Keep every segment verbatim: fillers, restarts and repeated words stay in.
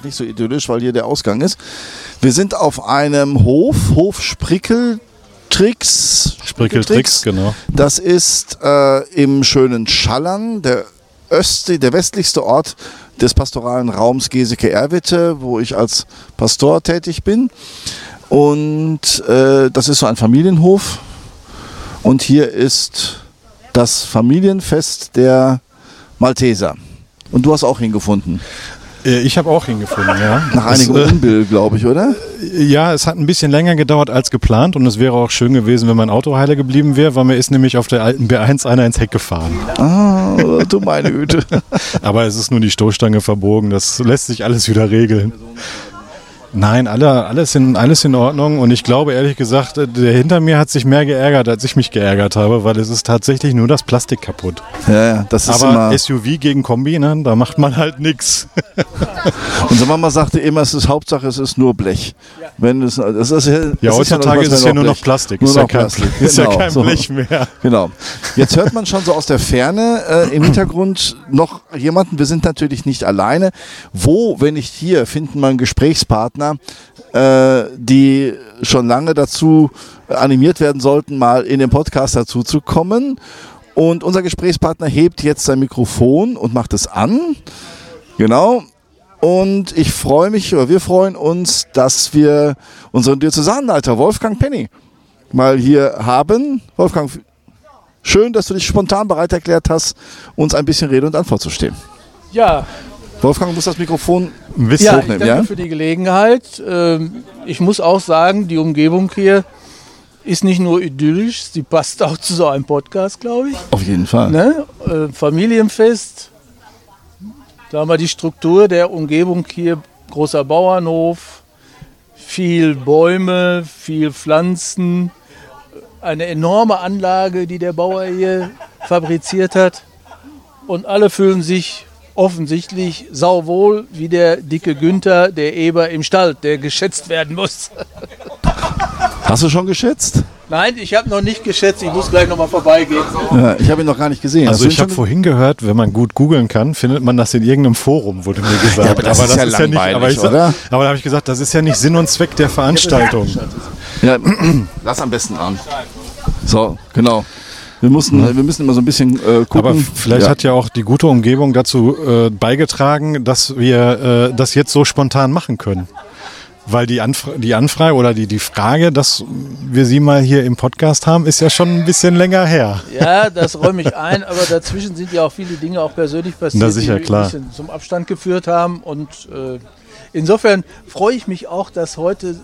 gesagt nicht so idyllisch, weil hier der Ausgang ist. Wir sind auf einem Hof, Hof Sprickeltrix. Sprickeltrix, genau. Das ist äh, im schönen Schallern, der, östli- der westlichste Ort des pastoralen Raums Geseke-Erwitte, wo ich als Pastor tätig bin. Und äh, das ist so ein Familienhof. Und hier ist das Familienfest der Malteser. Und du hast auch hingefunden. Ich habe auch hingefunden, ja. Nach einigem das, äh, Unbill, glaube ich, oder? Ja, es hat ein bisschen länger gedauert als geplant und es wäre auch schön gewesen, wenn mein Auto heile geblieben wäre, weil mir ist nämlich auf der alten B eins einer ins Heck gefahren. Ah, du meine Güte. Aber es ist nur die Stoßstange verbogen, das lässt sich alles wieder regeln. Nein, alle, alles, in, alles in Ordnung und ich glaube ehrlich gesagt, der hinter mir hat sich mehr geärgert, als ich mich geärgert habe, weil es ist tatsächlich nur das Plastik kaputt. Ja, ja, das ist Aber immer S U V gegen Kombi, ne, da macht man halt nichts. Unsere Mama sagte immer, es ist Hauptsache, es ist nur Blech. Wenn es, das ist ja, das Ja, heutzutage ist es ja nur noch Blech. Plastik, Nur ist ja noch kein, Plastik. ist ja Genau, kein so. Blech mehr. Genau. Jetzt hört man schon so aus der Ferne äh, im Hintergrund noch jemanden. Wir sind natürlich nicht alleine. Wo, wenn nicht hier, finden wir einen Gesprächspartner, äh, die schon lange dazu animiert werden sollten, mal in den Podcast dazu zu kommen. Und unser Gesprächspartner hebt jetzt sein Mikrofon und macht es an. Genau. Und ich freue mich, oder wir freuen uns, dass wir unseren Diözesanleiter Wolfgang Penny mal hier haben. Wolfgang, schön, dass du dich spontan bereit erklärt hast, uns ein bisschen Rede und Antwort zu stehen. Ja, Wolfgang, du musst das Mikrofon ein bisschen ja, ich hochnehmen, danke ja? für die Gelegenheit. Ähm, Ich muss auch sagen, die Umgebung hier ist nicht nur idyllisch, sie passt auch zu so einem Podcast, glaube ich. Auf jeden Fall. Ne? Äh, Familienfest, da haben wir die Struktur der Umgebung hier, großer Bauernhof, viel Bäume, viel Pflanzen, eine enorme Anlage, die der Bauer hier fabriziert hat. Und alle fühlen sich offensichtlich sauwohl wie der dicke Günther, der Eber im Stall, der geschätzt werden muss. Hast du schon geschätzt? Nein, ich habe noch nicht geschätzt, ich muss gleich noch mal vorbeigehen. Ja, ich habe ihn noch gar nicht gesehen. Also Hast du ich ihn habe schon- vorhin gehört, wenn man gut googeln kann, findet man das in irgendeinem Forum, wurde mir gesagt. Ja, aber das ist ja langweilig, aber ich, oder? Aber da habe ich gesagt, das ist ja nicht Sinn und Zweck der Veranstaltung. Ja, lass am besten an. So, genau. Wir, mussten, wir müssen immer so ein bisschen äh, gucken. Aber vielleicht ja. hat ja auch die gute Umgebung dazu äh, beigetragen, dass wir äh, das jetzt so spontan machen können. Weil die, Anfra- die Anfrage oder die, die Frage, dass wir sie mal hier im Podcast haben, ist ja schon ein bisschen länger her. Ja, das räume ich ein, aber dazwischen sind ja auch viele Dinge auch persönlich passiert, Na sicher, die klar. ein bisschen zum Abstand geführt haben. Und äh, insofern freue ich mich auch, dass heute...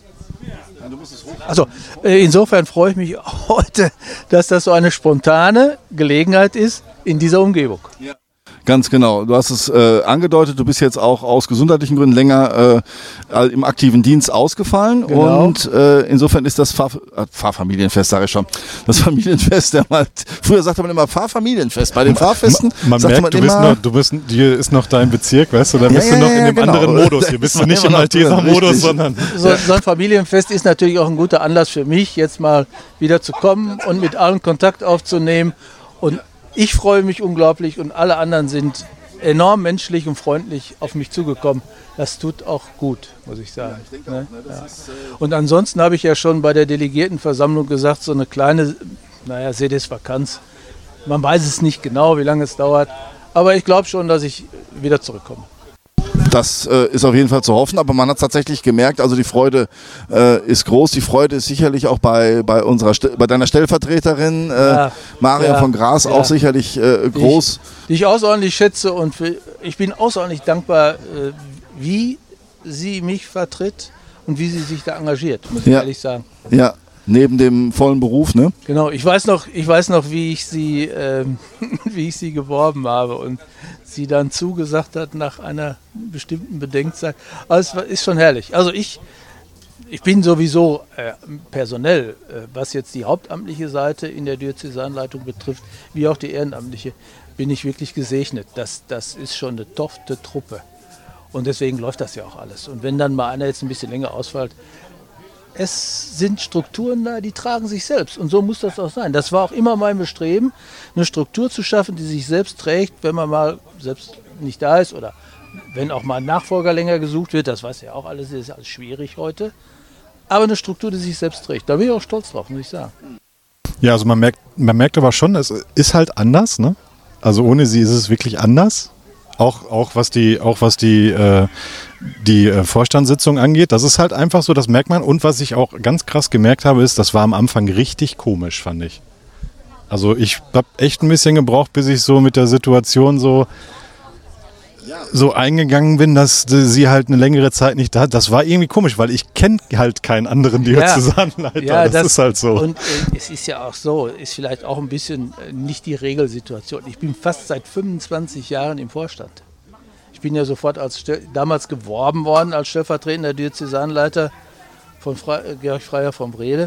Also äh, insofern freue ich mich auch heute, dass das so eine spontane Gelegenheit ist in dieser Umgebung. Ganz genau. Du hast es äh, angedeutet, du bist jetzt auch aus gesundheitlichen Gründen länger äh, im aktiven Dienst ausgefallen. Genau. Und äh, insofern ist das Pfarr, äh, Pfarrfamilienfest, sage ich schon. Das Familienfest, der mal, früher sagte man immer Pfarrfamilienfest. Bei den Pfarrfesten Man sagte merkt, man du bist, immer, noch, du bist, hier ist noch dein Bezirk, weißt du, da Ja, bist ja, du noch ja, in dem genau. anderen Modus. Hier Da bist ist du nicht man im immer noch drin, Malteser-Modus, richtig. sondern... So, so ein Familienfest ist natürlich auch ein guter Anlass für mich, jetzt mal wieder zu kommen und mit allen Kontakt aufzunehmen. Und ich freue mich unglaublich und alle anderen sind enorm menschlich und freundlich auf mich zugekommen. Das tut auch gut, muss ich sagen. Ne? Ja. Und ansonsten habe ich ja schon bei der Delegiertenversammlung gesagt, so eine kleine, naja, Sedesvakanz. Man weiß es nicht genau, wie lange es dauert, aber ich glaube schon, dass ich wieder zurückkomme. das äh, ist auf jeden Fall zu hoffen, aber man hat tatsächlich gemerkt, also die Freude äh, ist groß. Die Freude ist sicherlich auch bei, bei, unserer, Ste- bei deiner Stellvertreterin äh, Ja, Maria ja, von Gras ja. auch sicherlich äh, groß. Die ich außerordentlich schätze und für, ich bin außerordentlich dankbar, äh, wie sie mich vertritt und wie sie sich da engagiert, muss ich Ja. ehrlich sagen. Ja, neben dem vollen Beruf, ne? Genau, ich weiß noch, ich weiß noch, wie ich sie, ähm, wie ich sie geworben habe und sie dann zugesagt hat nach einer bestimmten Bedenkzeit. Also es ist schon herrlich. Also ich, ich bin sowieso äh, personell, äh, was jetzt die hauptamtliche Seite in der Diözesanleitung betrifft, wie auch die ehrenamtliche, bin ich wirklich gesegnet. Das, das ist schon eine tofte Truppe. Und deswegen läuft das ja auch alles. Und wenn dann mal einer jetzt ein bisschen länger ausfällt, es sind Strukturen da, die tragen sich selbst. Und so muss das auch sein. Das war auch immer mein Bestreben, eine Struktur zu schaffen, die sich selbst trägt, wenn man mal selbst nicht da ist oder wenn auch mal ein Nachfolger länger gesucht wird, das weiß ja auch alles, das ist alles schwierig heute. Aber eine Struktur, die sich selbst trägt. Da bin ich auch stolz drauf, muss ich sagen. Ja, also man merkt, man merkt aber schon, es ist halt anders, ne? Also ohne sie ist es wirklich anders. Auch, auch was die, auch was die, äh, die äh, Vorstandssitzung angeht. Das ist halt einfach so, das merkt man. Und was ich auch ganz krass gemerkt habe, ist, das war am Anfang richtig komisch, fand ich. Also ich habe echt ein bisschen gebraucht, bis ich so mit der Situation so, so eingegangen bin, dass sie halt eine längere Zeit nicht da hat. Das war irgendwie komisch, weil ich kenne halt keinen anderen Diözesanleiter. Ja, das, das ist halt so. Und äh, es ist ja auch so, ist vielleicht auch ein bisschen äh, nicht die Regelsituation. Ich bin fast seit fünfundzwanzig Jahren im Vorstand. Ich bin ja sofort als damals geworben worden als stellvertretender Diözesanleiter von Fre äh, Georg Freier von Brede,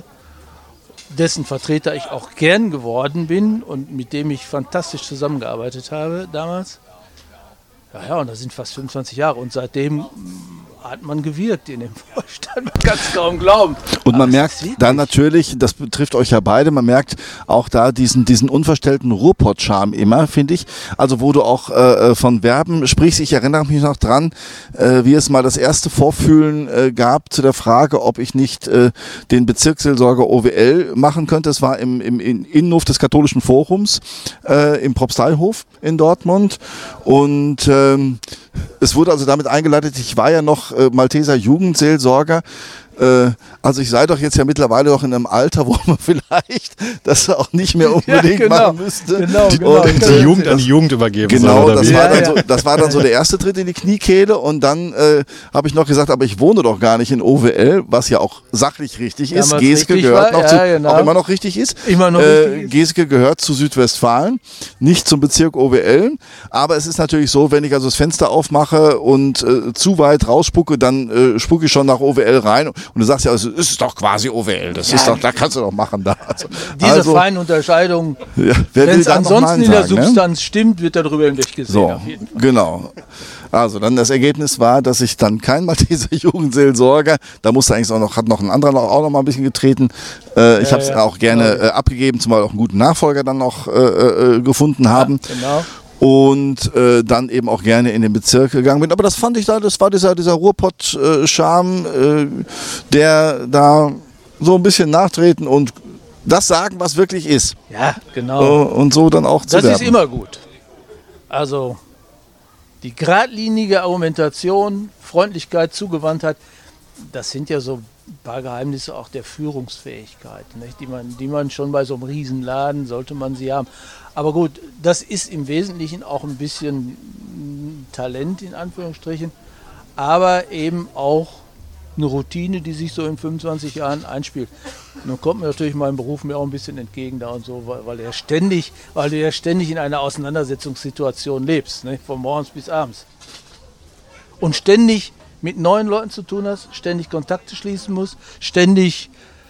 dessen Vertreter ich auch gern geworden bin und mit dem ich fantastisch zusammengearbeitet habe damals. Ja, ja, und das sind fast fünfundzwanzig Jahre und seitdem hat man gewirkt in dem Vorstand, man kann es kaum glauben. Und man Aber merkt da natürlich, das betrifft euch ja beide, man merkt auch da diesen, diesen unverstellten Ruhrpott-Charme immer, finde ich. Also wo du auch äh, von Verben sprichst, ich erinnere mich noch dran, äh, wie es mal das erste Vorfühlen äh, gab zu der Frage, ob ich nicht äh, den Bezirksseelsorger O W L machen könnte. Das war im, im Innenhof des Katholischen Forums, äh, im Propsteihof in Dortmund. Und ähm, es wurde also damit eingeleitet, ich war ja noch äh, Malteser Jugendseelsorger. Äh, also ich sei doch jetzt ja mittlerweile noch in einem Alter, wo man vielleicht das auch nicht mehr unbedingt ja, genau, machen müsste. Genau, genau. Und die Jugend an die Jugend übergeben. Genau, soll, das, wie? war Ja, dann ja. so, das war dann so der erste Tritt in die Kniekehle und dann äh, habe ich noch gesagt, aber ich wohne doch gar nicht in O W L, was ja auch sachlich richtig ist. Damals Geske richtig gehört war, noch ja, zu, genau. auch immer noch richtig ist. Immer noch äh, richtig ist. Geske gehört zu Südwestfalen, nicht zum Bezirk O W L, aber es ist natürlich so, wenn ich also das Fenster aufmache und äh, zu weit rausspucke, dann äh, spucke ich schon nach O W L rein und du sagst ja, es ist doch quasi O W L, das Ja. ist doch, da kannst du doch machen da. Also, Diese also, feinen Unterscheidungen, ja, wer wenn will es da noch ansonsten Nein in der sagen, ne? Substanz stimmt, wird darüber hinweg gesehen. So, Auf jeden Fall. genau. Also dann das Ergebnis war, dass ich dann kein Malteser Jugendseelsorger, da musste eigentlich auch noch, hat noch ein anderer noch, auch noch mal ein bisschen getreten. Äh, ich Ja, habe es ja, auch gerne genau. äh, abgegeben, zumal auch einen guten Nachfolger dann noch äh, äh, gefunden haben. Genau. Und äh, dann eben auch gerne in den Bezirk gegangen bin. Aber das fand ich da, das war dieser, dieser Ruhrpott-Charme, äh, der da so ein bisschen nachtreten und das sagen, was wirklich ist. Ja, Äh, genau. und so dann auch zu Das werben. ist immer gut. Also die geradlinige Argumentation, Freundlichkeit, Zugewandtheit, das sind ja so ein paar Geheimnisse auch der Führungsfähigkeit, nicht? Die man, die man schon bei so einem Riesenladen, sollte man sie haben. Aber gut, das ist im Wesentlichen auch ein bisschen Talent in Anführungsstrichen, aber eben auch eine Routine, die sich so in fünfundzwanzig Jahren einspielt. Nun kommt mir natürlich mein Beruf mir auch ein bisschen entgegen da und so, weil, weil er ständig, weil du ja ständig in einer Auseinandersetzungssituation lebst, ne? Von morgens bis abends. Und ständig mit neuen Leuten zu tun hast, ständig Kontakte schließen musst, ständig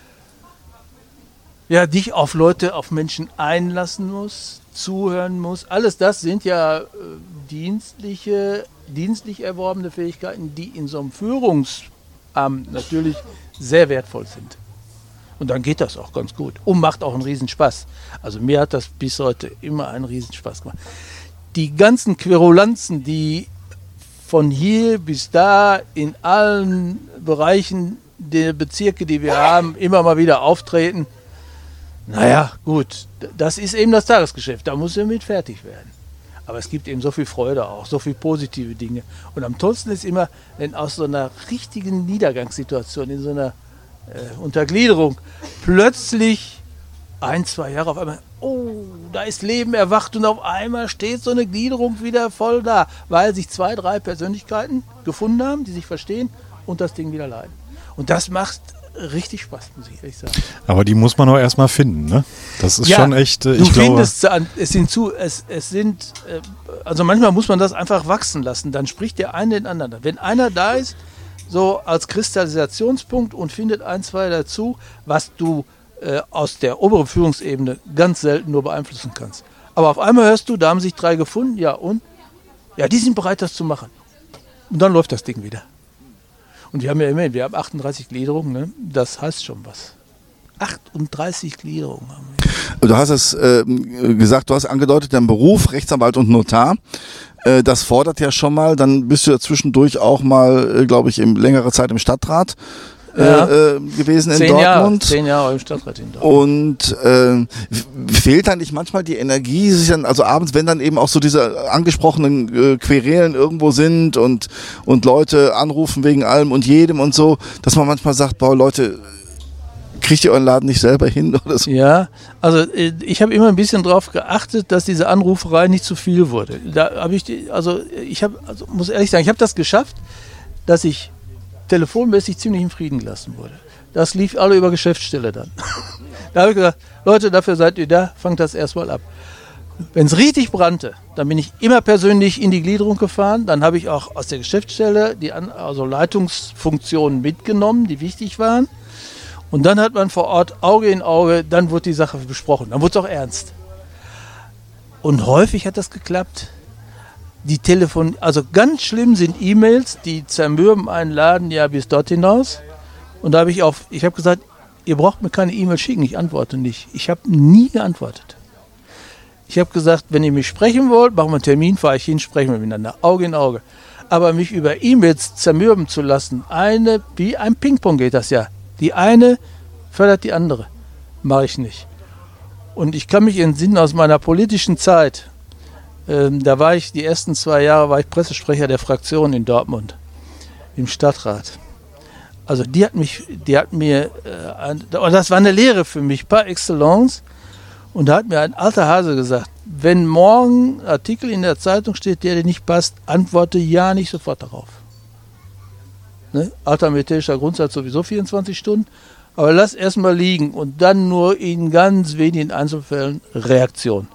ja, dich auf Leute, auf Menschen einlassen musst, zuhören musst. Alles das sind ja äh, dienstliche, dienstlich erworbene Fähigkeiten, die in so einem Führungsamt natürlich sehr wertvoll sind. Und dann geht das auch ganz gut. Und macht auch einen Riesenspaß. Also mir hat das bis heute immer einen Riesenspaß gemacht. Die ganzen Querulanzen, die von hier bis da in allen Bereichen der Bezirke, die wir haben, immer mal wieder auftreten. Naja, gut, das ist eben das Tagesgeschäft. Da muss er mit fertig werden. Aber es gibt eben so viel Freude auch, so viel positive Dinge. Und am tollsten ist immer, wenn aus so einer richtigen Niedergangssituation, in so einer äh, Untergliederung, plötzlich ein, zwei Jahre auf einmal, oh, da ist Leben erwacht und auf einmal steht so eine Gliederung wieder voll da, weil sich zwei, drei Persönlichkeiten gefunden haben, die sich verstehen und das Ding wieder leiden. Und das macht richtig Spaß, muss ich ehrlich sagen. Aber die muss man auch erstmal finden, ne? Das ist Ja, schon echt, äh, du ich glaube... findest, an- es sind zu, es, es sind, äh, also manchmal muss man das einfach wachsen lassen, dann spricht der eine den anderen an. Wenn einer da ist, so als Kristallisationspunkt und findet ein, zwei dazu, was du äh, aus der oberen Führungsebene ganz selten nur beeinflussen kannst. Aber auf einmal hörst du, da haben sich drei gefunden, ja und? Ja, die sind bereit, das zu machen. Und dann läuft das Ding wieder. Und wir haben ja immerhin, wir haben achtunddreißig Gliederungen, ne? Das heißt schon was. achtunddreißig Gliederungen haben wir. Du hast es äh, gesagt, du hast angedeutet, dein Beruf, Rechtsanwalt und Notar, äh, das fordert ja schon mal, dann bist du ja zwischendurch auch mal, äh, glaube ich, in längere Zeit im Stadtrat Ja. äh, gewesen in Zehn Dortmund. Jahre, zehn Jahre im Stadtrat in Dortmund. Und äh, fehlt dann nicht manchmal die Energie, sich dann, also abends, wenn dann eben auch so diese angesprochenen äh, Querelen irgendwo sind und, und Leute anrufen wegen allem und jedem und so, dass man manchmal sagt, boah Leute, kriegt ihr euren Laden nicht selber hin oder so? Ja, also äh, ich habe immer ein bisschen darauf geachtet, dass diese Anruferei nicht zu viel wurde. Da habe ich, die, also ich habe, also muss ehrlich sagen, ich habe das geschafft, dass ich telefonmäßig ziemlich in Frieden gelassen wurde. Das lief alle über Geschäftsstelle dann. Da habe ich gesagt, Leute, dafür seid ihr da, fangt das erstmal ab. Wenn es richtig brannte, dann bin ich immer persönlich in die Gliederung gefahren. Dann habe ich auch aus der Geschäftsstelle die An- also Leitungsfunktionen mitgenommen, die wichtig waren. Und dann hat man vor Ort Auge in Auge, dann wurde die Sache besprochen. Dann wurde es auch ernst. Und häufig hat das geklappt. Die Telefon, also ganz schlimm sind E-Mails, die zermürben einen Laden ja bis dort hinaus. Und da habe ich auf, ich habe gesagt, ihr braucht mir keine E-Mail schicken, ich antworte nicht. Ich habe nie geantwortet. Ich habe gesagt, wenn ihr mich sprechen wollt, machen wir einen Termin, fahre ich hin, sprechen wir miteinander, Auge in Auge. Aber mich über E-Mails zermürben zu lassen, eine, wie ein Ping-Pong geht das ja. Die eine fördert die andere. Mache ich nicht. Und ich kann mich entsinnen aus meiner politischen Zeit. Ähm, da war ich, die ersten zwei Jahre war ich Pressesprecher der Fraktion in Dortmund, im Stadtrat. Also die hat mich, die hat mir, äh, ein, und das war eine Lehre für mich, par excellence. Und da hat mir ein alter Hase gesagt, wenn morgen ein Artikel in der Zeitung steht, der dir nicht passt, antworte ja nicht sofort darauf. Ne? Alter militärischer Grundsatz sowieso vierundzwanzig Stunden. Aber lass erstmal liegen und dann nur in ganz wenigen Einzelfällen Reaktion.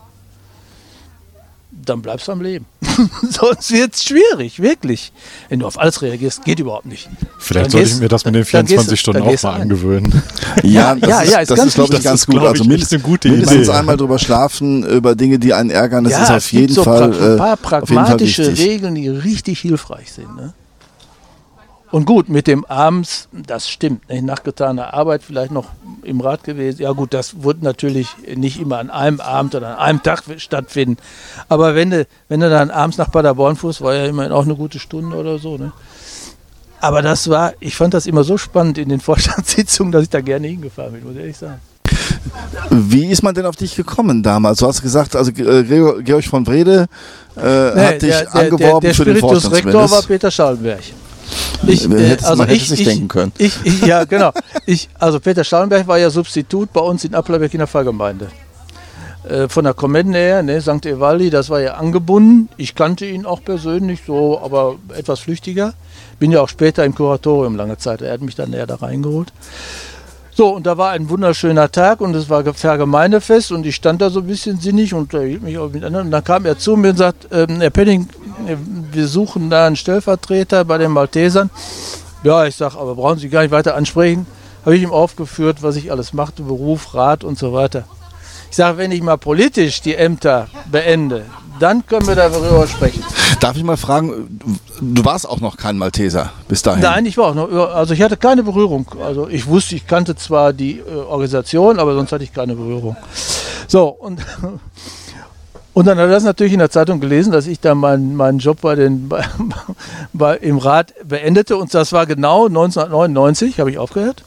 Dann bleibst du am Leben. Sonst wird es schwierig, wirklich. Wenn du auf alles reagierst, geht überhaupt nicht. Vielleicht Dann sollte gehst- ich mir das mit den dann vierundzwanzig gehst- Stunden dann auch gehst mal du ein. angewöhnen. Ja, das ja, ist, ja, ist das ganz ist glaube ich, wichtig. ganz Das ist, gut. glaub Also ich, mindestens, echt eine gute mindestens Idee. einmal drüber schlafen, über Dinge, die einen ärgern, das ja, ist auf es gibt jeden so Fall pra- ein paar äh, auf jeden Fall pragmatische wichtig. Regeln, die richtig hilfreich sind. Ne? Und gut, mit dem abends, das stimmt, ne? Nach getaner Arbeit vielleicht noch im Rat gewesen. Ja gut, das wird natürlich nicht immer an einem Abend oder an einem Tag stattfinden. Aber wenn du, wenn du dann abends nach Paderborn fuhrst, war ja immerhin auch eine gute Stunde oder so. Ne? Aber das war, ich fand das immer so spannend in den Vorstandssitzungen, dass ich da gerne hingefahren bin, muss ich ehrlich sagen. Wie ist man denn auf dich gekommen damals? Du hast gesagt, also äh, Gregor- Georg von Wrede äh, Nee, hat dich der, der, angeworben der, der für den Spiritus Rector war Vorstandsminister. Peter Schallenberg. Ich, Wer äh, hätte es- also man hätte ich, es sich ich, denken können. Ich, ich, ja, genau. Ich, also Peter Schallenberg war ja Substitut bei uns in Applerbeck in der Pfarrgemeinde. Äh, von der Kommende her, ne, Sankt Evaldi, das war ja angebunden. Ich kannte ihn auch persönlich so, aber etwas flüchtiger. Bin ja auch später im Kuratorium lange Zeit. Er hat mich dann näher da reingeholt. So, und da war ein wunderschöner Tag und es war Pfarrgemeindefest und ich stand da so ein bisschen sinnig und unterhielt mich auch mit anderen. Und dann kam er zu mir und sagt, ähm, Herr Penning, wir suchen da einen Stellvertreter bei den Maltesern. Ja, ich sage, aber brauchen Sie gar nicht weiter ansprechen. Habe ich ihm aufgeführt, was ich alles machte, Beruf, Rat und so weiter. Ich sage, wenn ich mal politisch die Ämter beende, dann können wir darüber sprechen. Darf ich mal fragen, du warst auch noch kein Malteser bis dahin? Nein, ich war auch noch, also ich hatte keine Berührung. Also ich wusste, ich kannte zwar die äh, Organisation, aber sonst hatte ich keine Berührung. So, und, und dann hat er das natürlich in der Zeitung gelesen, dass ich da meinen meinen Job bei den, bei, bei, im Rat beendete. Und das war genau neunzehnhundertneunundneunzig, habe ich aufgehört.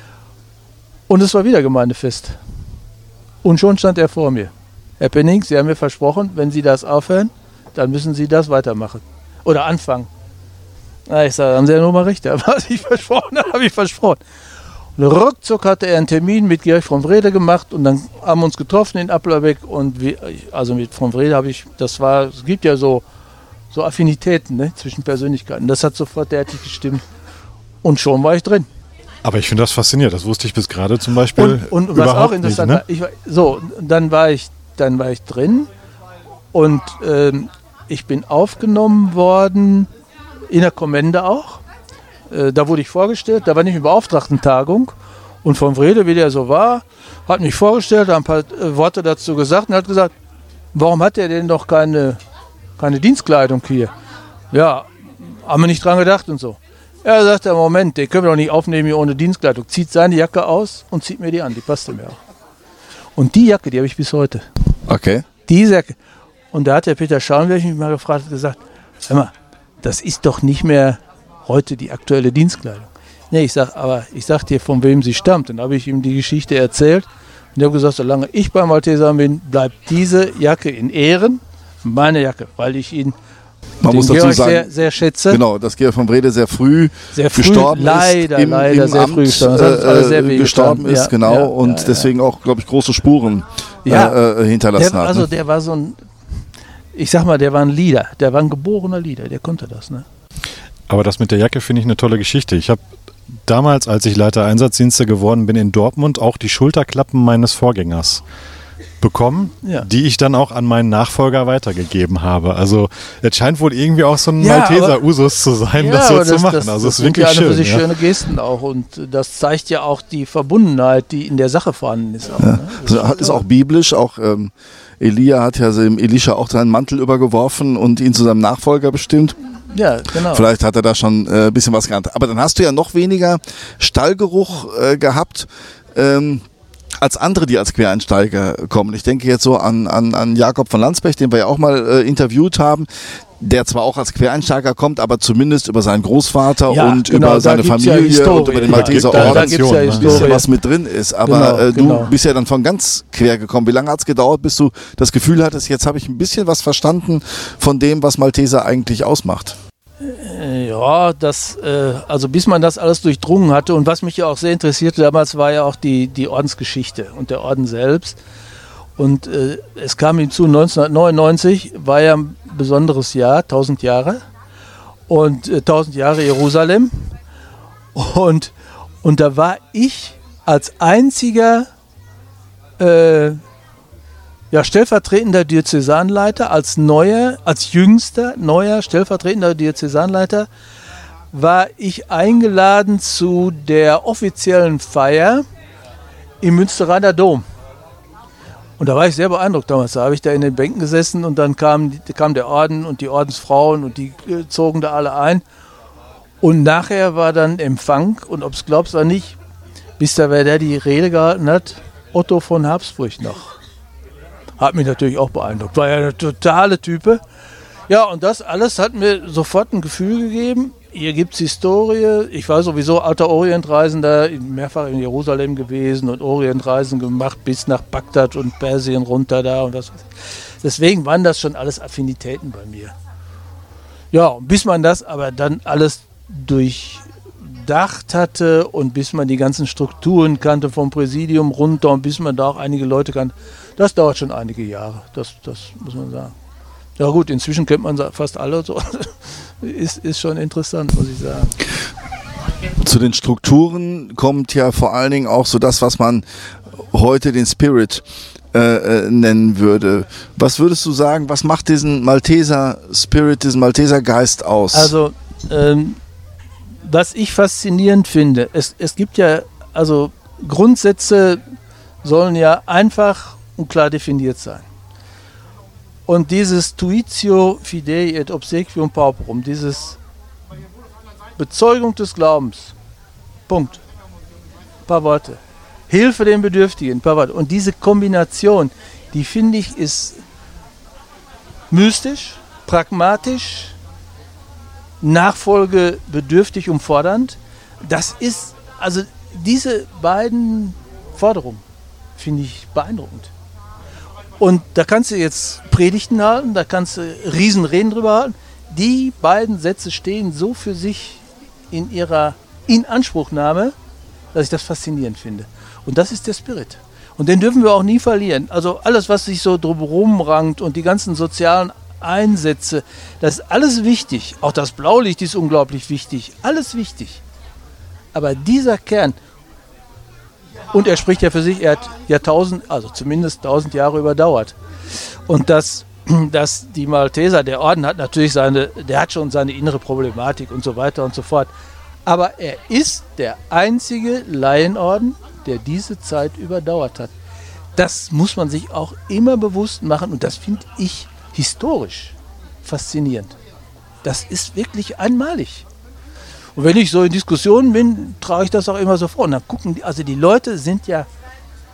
Und es war wieder Gemeindefest. Und schon stand er vor mir. Herr Penning, Sie haben mir versprochen, wenn Sie das aufhören, dann müssen Sie das weitermachen. Oder anfangen. Na, ich sage, haben Sie ja nur mal recht. Was ich versprochen habe, habe ich versprochen. Und ruckzuck hatte er einen Termin mit Georg von Wrede gemacht und dann haben wir uns getroffen in Applerbeck und wir, also mit von Wrede habe ich, das war, es gibt ja so, so Affinitäten, ne, zwischen Persönlichkeiten. Das hat sofort derartig gestimmt. Und schon war ich drin. Aber ich finde das faszinierend. Das wusste ich bis gerade zum Beispiel Und, und was überhaupt auch interessant nicht. war, ich war, so, dann war ich, dann war ich drin und ähm, ich bin aufgenommen worden in der Kommende auch. Äh, da wurde ich vorgestellt, da war nicht eine Beauftragtentagung und von Wrede, wie der so war, hat mich vorgestellt, hat ein paar äh, Worte dazu gesagt und hat gesagt, warum hat er denn doch keine, keine Dienstkleidung hier? Ja, haben wir nicht dran gedacht und so. Er sagt, Moment, den können wir doch nicht aufnehmen hier ohne Dienstkleidung. Zieht seine Jacke aus und zieht mir die an, die passte mir auch. Und die Jacke, die habe ich bis heute. Okay. Diese Jacke. Und da hat der Peter Schauenberg mich mal gefragt und gesagt, hör mal, das ist doch nicht mehr heute die aktuelle Dienstkleidung. Nee, ich sag, aber ich sag dir, von wem sie stammt. Dann habe ich ihm die Geschichte erzählt und ich habe gesagt, solange ich beim Malteser bin, bleibt diese Jacke in Ehren, meine Jacke, weil ich ihn Man muss dazu Georg sagen, sehr, sehr schätze. Genau, dass Georg von Wrede sehr früh, sehr früh gestorben leider, ist, im, leider im sehr Amt früh gestorben, das hat alles sehr äh, weh gestorben getan. ist, Ja, genau, ja, und ja, deswegen auch, glaube ich, große Spuren Ja. äh, hinterlassen der, hat. also Ne? der war so ein, ich sag mal, der war ein Leader, der war ein geborener Leader, der konnte das, ne? Aber das mit der Jacke finde ich eine tolle Geschichte. Ich habe damals, als ich Leiter Einsatzdienste geworden bin in Dortmund, auch die Schulterklappen meines Vorgängers bekommen, Ja. die ich dann auch an meinen Nachfolger weitergegeben habe. Also es scheint wohl irgendwie auch so ein Ja, Malteser-Usus zu sein, das aber so zu machen. Das, also das es ist sind wirklich ja eine schön. für sich Ja. schöne Gesten auch und das zeigt ja auch die Verbundenheit, die in der Sache vorhanden ist. Auch, ne? Das Das ist auch biblisch, auch ähm, Elia hat ja dem Elisha auch seinen Mantel übergeworfen und ihn zu seinem Nachfolger bestimmt. Ja, genau. Vielleicht hat er da schon ein äh, bisschen was gelernt. Aber dann hast du ja noch weniger Stallgeruch äh, gehabt, ähm, als andere, die als Quereinsteiger kommen. Ich denke jetzt so an, an, an Jakob von Landsberg, den wir ja auch mal äh, interviewt haben, der zwar auch als Quereinsteiger kommt, aber zumindest über seinen Großvater Ja, und genau, über da seine gibt's ja Familie Historie. und über den Ja, Malteser da- da Orden gibt's ja ein Historie. bisschen was mit drin ist. Aber Genau, äh, du genau. bist ja dann von ganz quer gekommen. Wie lange hat es gedauert, bis du das Gefühl hattest, jetzt habe ich ein bisschen was verstanden von dem, was Malteser eigentlich ausmacht? Ja, das, äh, also bis man das alles durchdrungen hatte und was mich ja auch sehr interessierte damals war ja auch die, die Ordensgeschichte und der Orden selbst. Und äh, es kam hinzu, neunzehnhundertneunundneunzig war ja ein besonderes Jahr, tausend Jahre und äh, tausend Jahre Jerusalem und, und da war ich als einziger äh, ja, stellvertretender Diözesanleiter, als neuer, als jüngster, neuer stellvertretender Diözesanleiter, war ich eingeladen zu der offiziellen Feier im Münsteraner Dom. Und da war ich sehr beeindruckt damals. Da habe ich da in den Bänken gesessen und dann kam, kam der Orden und die Ordensfrauen und die äh, zogen da alle ein. Und nachher war dann Empfang und ob es glaubst oder nicht, bis da wer der die Rede gehalten hat, Otto von Habsburg noch. Hat mich natürlich auch beeindruckt. War ja eine totale Type. Ja, und das alles hat mir sofort ein Gefühl gegeben. Hier gibt es Historie. Ich war sowieso alter Orientreisender, mehrfach in Jerusalem gewesen und Orientreisen gemacht bis nach Bagdad und Persien runter da. Und das. Deswegen waren das schon alles Affinitäten bei mir. Ja, und bis man das aber dann alles durchdacht hatte und bis man die ganzen Strukturen kannte vom Präsidium runter und bis man da auch einige Leute kannte, das dauert schon einige Jahre, das, das muss man sagen. Ja gut, inzwischen kennt man fast alle, so. ist, ist schon interessant, muss ich sagen. Zu den Strukturen kommt ja vor allen Dingen auch so das, was man heute den Spirit äh, äh, nennen würde. Was würdest du sagen, was macht diesen Malteser Spirit, diesen Malteser Geist aus? Also, ähm, was ich faszinierend finde, es, es gibt ja, also Grundsätze sollen ja einfach und klar definiert sein. Und dieses Tuitio Fidei et Obsequium Pauperum, dieses Bezeugung des Glaubens, Punkt, ein paar Worte, Hilfe den Bedürftigen, ein paar Worte. Und diese Kombination, die finde ich ist mystisch, pragmatisch, nachfolgebedürftig und fordernd. Das ist, also diese beiden Forderungen finde ich beeindruckend. Und da kannst du jetzt Predigten halten, da kannst du Riesenreden drüber halten. Die beiden Sätze stehen so für sich in ihrer Inanspruchnahme, dass ich das faszinierend finde. Und das ist der Spirit. Und den dürfen wir auch nie verlieren. Also alles, was sich so drumherum rankt und die ganzen sozialen Einsätze, das ist alles wichtig. Auch das Blaulicht ist unglaublich wichtig. Alles wichtig. Aber dieser Kern, und er spricht ja für sich, er hat Jahrtausend, also zumindest tausend Jahre überdauert. Und dass, dass die Malteser, der Orden hat natürlich seine, der hat schon seine innere Problematik und so weiter und so fort. Aber er ist der einzige Laienorden, der diese Zeit überdauert hat. Das muss man sich auch immer bewusst machen und das finde ich historisch faszinierend. Das ist wirklich einmalig. Und wenn ich so in Diskussionen bin, trage ich das auch immer so vor. Und dann gucken die, also die Leute sind ja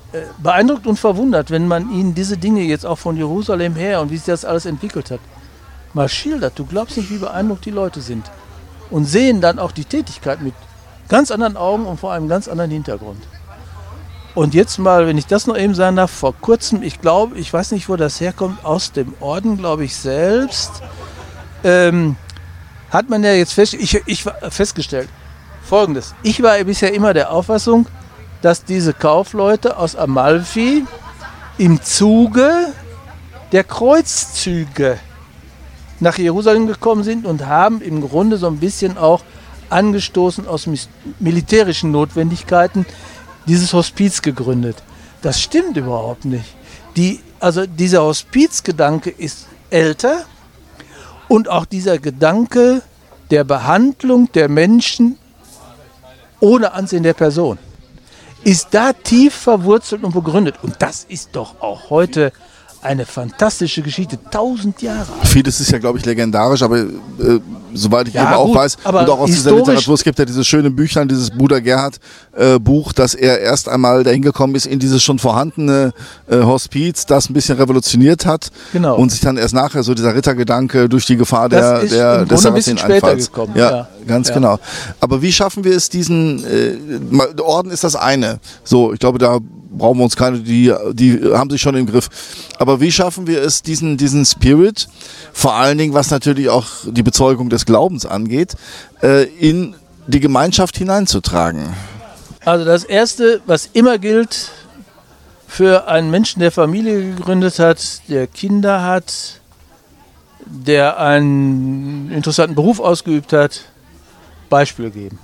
äh, beeindruckt und verwundert, wenn man ihnen diese Dinge jetzt auch von Jerusalem her und wie sich das alles entwickelt hat, mal schildert. Du glaubst nicht, wie beeindruckt die Leute sind. Und sehen dann auch die Tätigkeit mit ganz anderen Augen und vor einem ganz anderen Hintergrund. Und jetzt mal, wenn ich das noch eben sagen darf, vor kurzem, ich glaube, ich weiß nicht, wo das herkommt, aus dem Orden, glaube ich, selbst, ähm, hat man ja jetzt fest, ich, ich festgestellt, Folgendes. Ich war bisher immer der Auffassung, dass diese Kaufleute aus Amalfi im Zuge der Kreuzzüge nach Jerusalem gekommen sind und haben im Grunde so ein bisschen auch angestoßen aus militärischen Notwendigkeiten dieses Hospiz gegründet. Das stimmt überhaupt nicht. Die, also dieser Hospizgedanke ist älter und auch dieser Gedanke der Behandlung der Menschen ohne Ansehen der Person ist da tief verwurzelt und begründet. Und das ist doch auch heute eine fantastische Geschichte, tausend Jahre alt. Vieles ist ja, glaube ich, legendarisch, aber äh, soweit ich Ja, eben auch gut, weiß, aber und auch aus dieser historisch- Literatur, es gibt ja dieses schöne Büchlein, dieses Bruder Gerhard äh, Buch, dass er erst einmal dahin gekommen ist in dieses schon vorhandene äh, Hospiz, das ein bisschen revolutioniert hat Genau. und sich dann erst nachher so dieser Rittergedanke durch die Gefahr Das der, ist der, im des Grunde ein bisschen später Sarazenenanfalls. gekommen, Ja, ja. ganz Ja. genau. Aber wie schaffen wir es, diesen äh, mal- der Orden ist das eine. So, ich glaube, da brauchen wir uns keine, die, die haben sich schon im Griff. Aber wie schaffen wir es, diesen, diesen Spirit, vor allen Dingen, was natürlich auch die Bezeugung des Glaubens angeht, äh, in die Gemeinschaft hineinzutragen? Also das Erste, was immer gilt für einen Menschen, der Familie gegründet hat, der Kinder hat, der einen interessanten Beruf ausgeübt hat, Beispiel geben.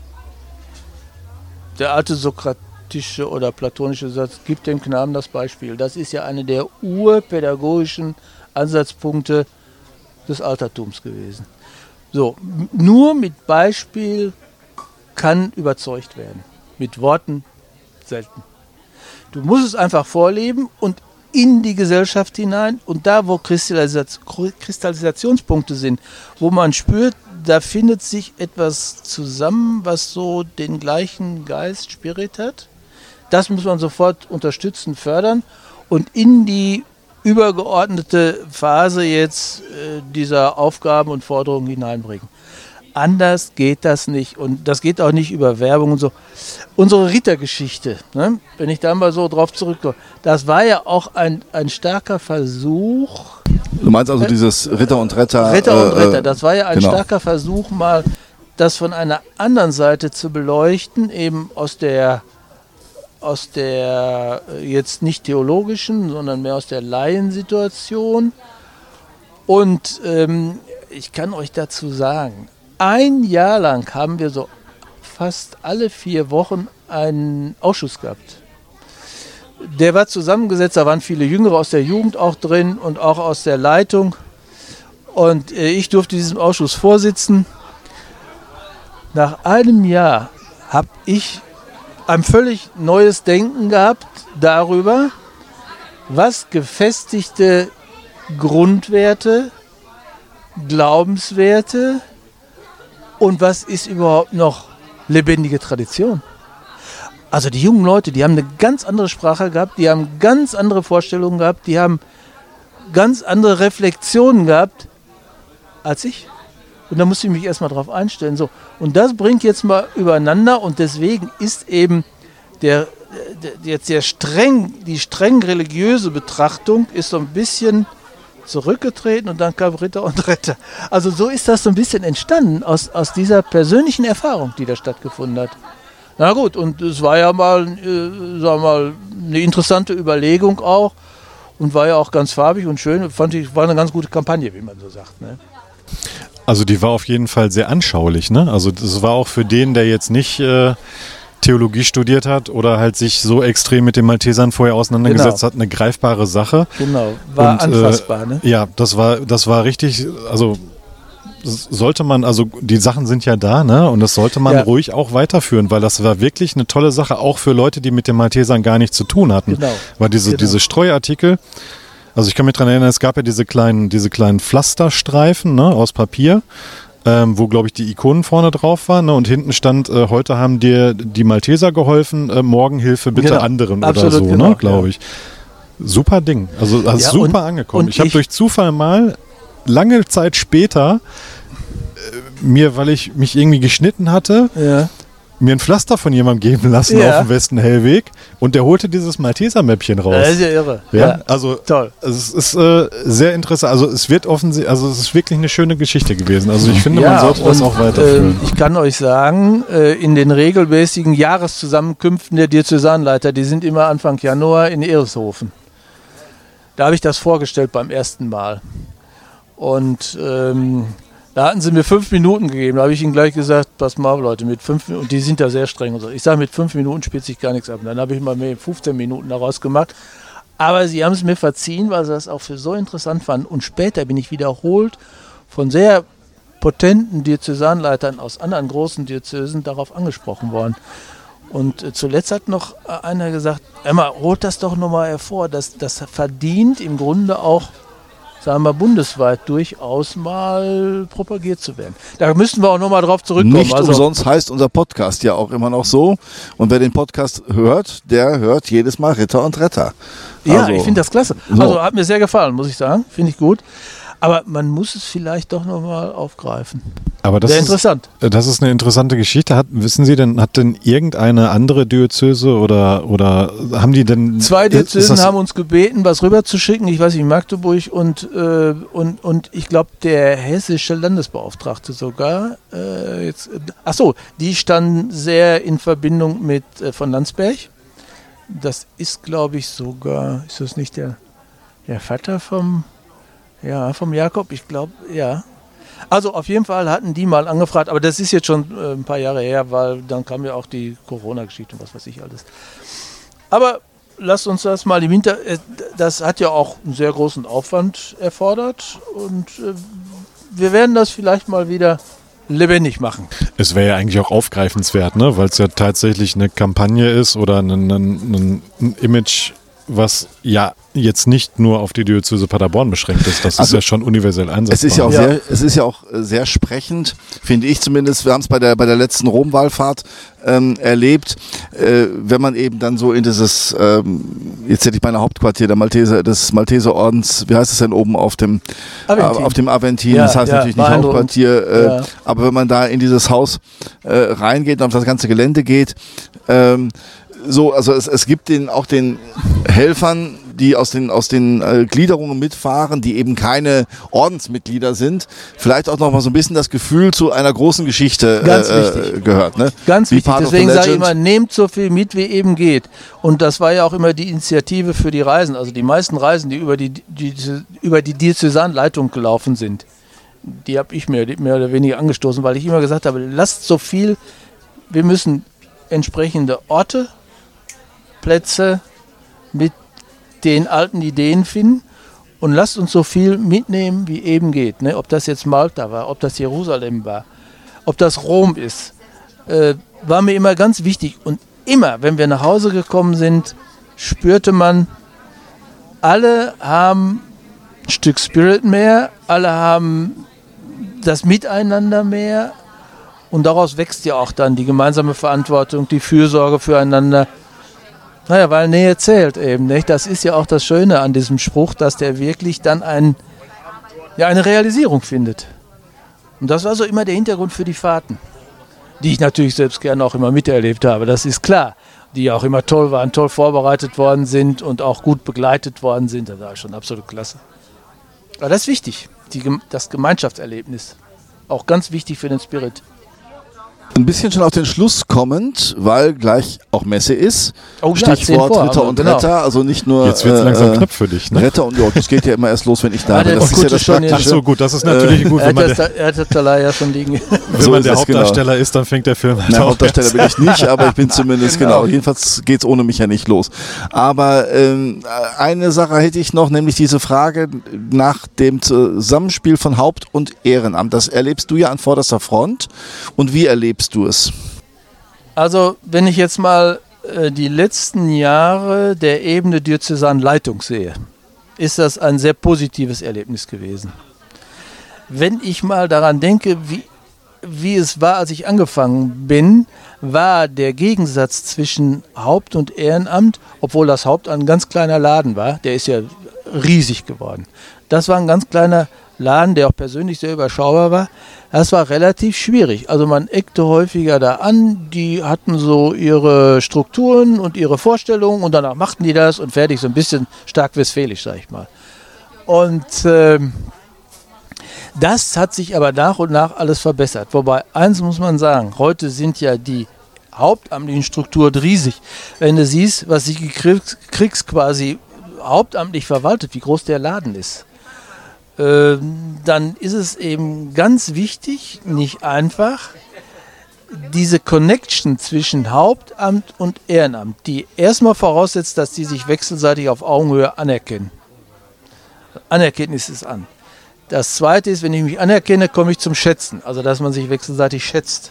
Der alte sokratische oder platonische Satz, gib dem Knaben das Beispiel. Das ist ja eine der urpädagogischen Ansatzpunkte des Altertums gewesen. So, m- nur mit Beispiel kann überzeugt werden. Mit Worten selten. Du musst es einfach vorleben und in die Gesellschaft hinein und da, wo Kristallisat- Kristallisationspunkte sind, wo man spürt, da findet sich etwas zusammen, was so den gleichen Geist, Spirit hat. Das muss man sofort unterstützen, fördern und in die übergeordnete Phase jetzt äh, dieser Aufgaben und Forderungen hineinbringen. Anders geht das nicht und das geht auch nicht über Werbung und so. Unsere Rittergeschichte, ne, wenn ich da mal so drauf zurückkomme, das war ja auch ein, ein starker Versuch, Du meinst also dieses Ritter und Retter? Ritter und äh, Retter, das war ja ein genau. starker Versuch, mal das von einer anderen Seite zu beleuchten, eben aus der, aus der äh, jetzt nicht theologischen, sondern mehr aus der Laiensituation. Und ähm, ich kann euch dazu sagen, ein Jahr lang haben wir so fast alle vier Wochen einen Ausschuss gehabt. Der war zusammengesetzt, da waren viele Jüngere aus der Jugend auch drin und auch aus der Leitung. Und äh, ich durfte diesem Ausschuss vorsitzen. Nach einem Jahr habe ich ein völlig neues Denken gehabt darüber, was gefestigte Grundwerte, Glaubenswerte und was ist überhaupt noch lebendige Tradition. Also die jungen Leute, die haben eine ganz andere Sprache gehabt, die haben ganz andere Vorstellungen gehabt, die haben ganz andere Reflexionen gehabt als ich. Und da musste ich mich erstmal drauf einstellen. So. Und das bringt jetzt mal übereinander und deswegen ist eben der, der, jetzt der streng, die streng religiöse Betrachtung ist so ein bisschen zurückgetreten und dann kam Ritter und Retter. Also so ist das so ein bisschen entstanden aus, aus dieser persönlichen Erfahrung, die da stattgefunden hat. Na gut, und es war ja mal, äh, sagen wir mal, eine interessante Überlegung auch und war ja auch ganz farbig und schön. Fand ich, war eine ganz gute Kampagne, wie man so sagt. Ne? Also die war auf jeden Fall sehr anschaulich, ne? Also das war auch für den, der jetzt nicht äh, Theologie studiert hat oder halt sich so extrem mit den Maltesern vorher auseinandergesetzt Genau. hat, eine greifbare Sache. Genau, war Und, anfassbar. Äh, Ne? Ja, das war, das war richtig, also das sollte man, also die Sachen sind ja da, ne? Und das sollte man Ja. ruhig auch weiterführen, weil das war wirklich eine tolle Sache, auch für Leute, die mit den Maltesern gar nichts zu tun hatten. Genau. Weil diese, Genau. diese Streuartikel, also ich kann mich daran erinnern, es gab ja diese kleinen, diese kleinen Pflasterstreifen, ne, aus Papier. ähm, wo, glaube ich, die Ikonen vorne drauf waren. Ne? Und hinten stand, äh, heute haben dir die Malteser geholfen, äh, morgen Hilfe bitte Genau. anderen Absolut, oder so, genau, ne? glaube ich. Super Ding. Also, also Ja, super und- angekommen. und Ich habe ich- durch Zufall mal lange Zeit später äh, mir, weil ich mich irgendwie geschnitten hatte, Ja. mir ein Pflaster von jemandem geben lassen Ja. auf dem Westen-Hellweg und der holte dieses Malteser-Mäppchen raus. Das ist ja irre. Ja, also Toll. also es ist äh, sehr interessant. Also es wird offensichtlich, also es ist wirklich eine schöne Geschichte gewesen. Also ich finde, man sollte das und, auch weiterführen. Äh, ich kann euch sagen, äh, in den regelmäßigen Jahreszusammenkünften der Diözesanleiter, die sind immer Anfang Januar in Ereshofen. Da habe ich das vorgestellt beim ersten Mal. Und ähm, da hatten sie mir fünf Minuten gegeben. Da habe ich ihnen gleich gesagt, pass mal auf, Leute, mit fünf Minuten, und die sind da sehr streng und so. Ich sage, mit fünf Minuten spielt sich gar nichts ab. Dann habe ich mal mehr fünfzehn Minuten daraus gemacht. Aber sie haben es mir verziehen, weil sie das auch für so interessant fanden. Und später bin ich wiederholt von sehr potenten Diözesanleitern aus anderen großen Diözesen darauf angesprochen worden. Und äh, zuletzt hat noch äh, einer gesagt, Emma, holt das doch nochmal hervor. Das, das verdient im Grunde auch, sagen wir, bundesweit durchaus mal propagiert zu werden. Da müssten wir auch nochmal drauf zurückkommen. Nicht Also, umsonst heißt unser Podcast ja auch immer noch so. Und wer den Podcast hört, der hört jedes Mal Ritter und Retter. ja, Also, ich finde das klasse. so. Also hat mir sehr gefallen, muss ich sagen. Finde ich gut. Aber man muss es vielleicht doch nochmal aufgreifen. Aber das Sehr ist, interessant. das ist eine interessante Geschichte. Hat, wissen Sie denn, hat denn irgendeine andere Diözese oder, oder haben die denn... Zwei ist Diözesen das- haben uns gebeten, was rüberzuschicken. Ich weiß nicht, Magdeburg und, äh, und, und ich glaube, der hessische Landesbeauftragte sogar. Äh, jetzt, äh, ach so, die standen sehr in Verbindung mit äh, von Landsberg. Das ist, glaube ich, sogar, ist das nicht der, der Vater vom, ja, vom Jakob? Ich glaube, ja. Also auf jeden Fall hatten die mal angefragt, aber das ist jetzt schon äh, ein paar Jahre her, weil dann kam ja auch die Corona-Geschichte und was weiß ich alles. Aber lasst uns das mal im Hinter... äh, Das hat ja auch einen sehr großen Aufwand erfordert und äh, wir werden das vielleicht mal wieder lebendig machen. Es wäre ja eigentlich auch aufgreifenswert, ne? Weil es ja tatsächlich eine Kampagne ist oder ein, ein, ein Image, was ja jetzt nicht nur auf die Diözese Paderborn beschränkt ist. Das ist Also, ja schon universell einsetzbar. Es ist ja auch Ja. sehr, es ist ja auch äh, sehr sprechend, finde ich zumindest. Wir haben es bei der bei der letzten Rom-Wallfahrt ähm, erlebt, äh, wenn man eben dann so in dieses, ähm, jetzt hätte ich meine Hauptquartier der Malteser, des Malteserordens, wie heißt es denn oben auf dem Aventin. Äh, auf dem Aventin, Ja, das heißt ja, natürlich nicht beeindruckend. Hauptquartier, äh, Ja. aber wenn man da in dieses Haus äh, reingeht und auf das ganze Gelände geht, ähm, so, also es, es gibt den auch den Helfern, die aus den aus den äh, Gliederungen mitfahren, die eben keine Ordensmitglieder sind, vielleicht auch noch mal so ein bisschen das Gefühl zu einer großen Geschichte Ganz äh, wichtig. äh, gehört. Ne? Ganz Wie wichtig, Part of the deswegen sage ich Legend. immer, nehmt so viel mit, wie eben geht. Und das war ja auch immer die Initiative für die Reisen. Also die meisten Reisen, die über die, die, über die Diözesanleitung gelaufen sind, die habe ich mir mehr oder weniger angestoßen, weil ich immer gesagt habe, lasst so viel, wir müssen entsprechende Orte, Plätze mit den alten Ideen finden und lasst uns so viel mitnehmen, wie eben geht. Ne? Ob das jetzt Malta war, ob das Jerusalem war, ob das Rom ist, äh, war mir immer ganz wichtig. Und immer, wenn wir nach Hause gekommen sind, spürte man, alle haben ein Stück Spirit mehr, alle haben das Miteinander mehr und daraus wächst ja auch dann die gemeinsame Verantwortung, die Fürsorge füreinander. Naja, weil Nähe zählt eben, nicht? Das ist ja auch das Schöne an diesem Spruch, dass der wirklich dann ein, ja, eine Realisierung findet. Und das war so immer der Hintergrund für die Fahrten, die ich natürlich selbst gerne auch immer miterlebt habe, das ist klar. Die ja auch immer toll waren, toll vorbereitet worden sind und auch gut begleitet worden sind. Das war schon absolut klasse. Aber das ist wichtig, die, das Gemeinschaftserlebnis. Auch ganz wichtig für den Spirit. Ein bisschen schon auf den Schluss kommend, weil gleich auch Messe ist. Oh, ja, zehn Stichwort vor, Ritter aber und genau. Retter, also nicht nur Jetzt wird es äh, langsam äh, knapp für dich, ne? Retter und ja, das geht ja immer erst los, wenn ich da Ah, bin. der Das ist ja Kutsche das schon in- Ach Praktische. so, gut, das ist natürlich gut, Er wenn man hat der, das, er hat das Talai ja schon liegen. wenn So man ist der es, genau. Hauptdarsteller ist, dann fängt der Film halt Na, auch Hauptdarsteller erst bin ich nicht, aber ich bin zumindest, genau. Genau. Jedenfalls geht's ohne mich ja nicht los. Aber ähm, eine Sache hätte ich noch, nämlich diese Frage nach dem Zusammenspiel von Haupt- und Ehrenamt. Das erlebst du ja an vorderster Front. Und wie erlebst du es? Also, wenn ich jetzt mal äh, die letzten Jahre der Ebene Diözesanleitung sehe, ist das ein sehr positives Erlebnis gewesen. Wenn ich mal daran denke, wie wie es war, als ich angefangen bin, war der Gegensatz zwischen Haupt- und Ehrenamt, obwohl das Hauptamt ein ganz kleiner Laden war, der ist ja riesig geworden. Das war ein ganz kleiner Laden, der auch persönlich sehr überschaubar war. Das war relativ schwierig. Also man eckte häufiger da an, die hatten so ihre Strukturen und ihre Vorstellungen und danach machten die das und fertig, so ein bisschen stark westfälisch, sag ich mal. Und ähm, das hat sich aber nach und nach alles verbessert. Wobei, eins muss man sagen, heute sind ja die hauptamtlichen Strukturen riesig. Wenn du siehst, was sie kriegst, kriegst quasi hauptamtlich verwaltet, wie groß der Laden ist, äh, dann ist es eben ganz wichtig, nicht einfach, diese Connection zwischen Hauptamt und Ehrenamt, die erstmal voraussetzt, dass die sich wechselseitig auf Augenhöhe anerkennen. Anerkenntnis ist an. Das Zweite ist, wenn ich mich anerkenne, komme ich zum Schätzen, also dass man sich wechselseitig schätzt.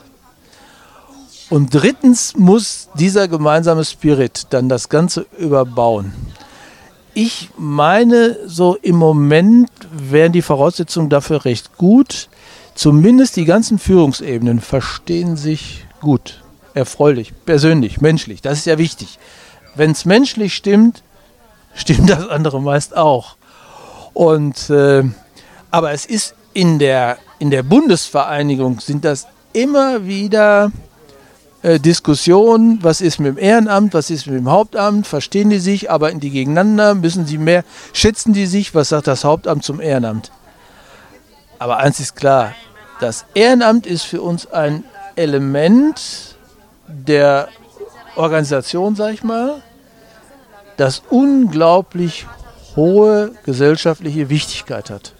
Und drittens muss dieser gemeinsame Spirit dann das Ganze überbauen. Ich meine, so im Moment wären die Voraussetzungen dafür recht gut. Zumindest die ganzen Führungsebenen verstehen sich gut, erfreulich, persönlich, menschlich. Das ist ja wichtig. Wenn es menschlich stimmt, stimmt das andere meist auch. Und, äh, aber es ist in der, in der Bundesvereinigung sind das immer wieder äh, Diskussionen, was ist mit dem Ehrenamt, was ist mit dem Hauptamt, verstehen die sich, arbeiten die gegeneinander, müssen sie mehr, schätzen die sich, was sagt das Hauptamt zum Ehrenamt? Aber eins ist klar, das Ehrenamt ist für uns ein Element der Organisation, sag ich mal, das unglaublich hohe gesellschaftliche Wichtigkeit hat.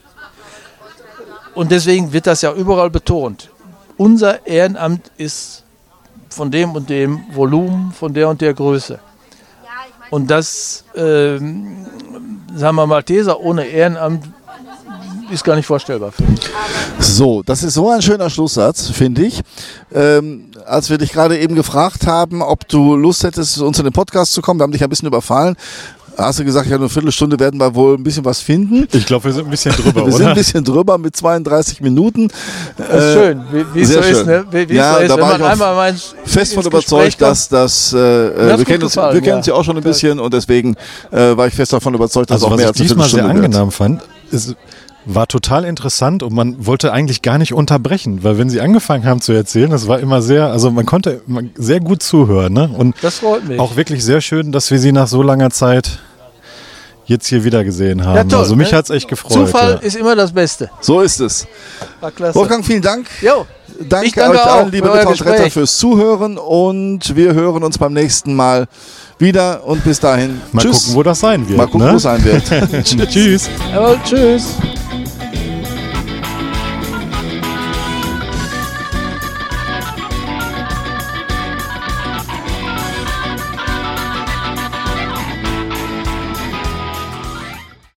Und deswegen wird das ja überall betont. Unser Ehrenamt ist von dem und dem Volumen, von der und der Größe. Und das, ähm, sagen wir mal, Tesa ohne Ehrenamt ist gar nicht vorstellbar für mich. So, das ist so ein schöner Schlusssatz, finde ich. Ähm, als wir dich gerade eben gefragt haben, ob du Lust hättest, zu uns in den Podcast zu kommen, wir haben dich ein bisschen überfallen. Hast du gesagt, ja, eine Viertelstunde werden wir wohl ein bisschen was finden. Ich glaube, wir sind ein bisschen drüber, wir oder? Wir sind ein bisschen drüber mit zweiunddreißig Minuten. Das ist äh, schön, wie, wie es so ist, ne? Wie, wie ja, so ist, da wenn war man ich einmal mal fest von überzeugt, dass das, äh, das wir kennen uns, wir kennen uns ja auch schon ein bisschen und deswegen äh, war ich fest davon überzeugt, dass also, auch mehr als eine eine Viertelstunde sehr angenehm fand, ist, war total interessant und man wollte eigentlich gar nicht unterbrechen, weil wenn sie angefangen haben zu erzählen, das war immer sehr, also man konnte sehr gut zuhören, ne? Und das freut mich. Auch wirklich sehr schön, dass wir sie nach so langer Zeit jetzt hier wieder gesehen haben. Ja, toll, also mich ne? hat es echt gefreut. Zufall ja. ist immer das Beste. So ist es. War klasse. Wolfgang, vielen Dank. Jo. Danke, ich danke euch auch allen, liebe Ritter und Retter, fürs Zuhören und wir hören uns beim nächsten Mal wieder und bis dahin. Mal tschüss. gucken, wo das sein wird. Mal gucken, ne? wo es sein wird. Tschüss. Jawohl, tschüss.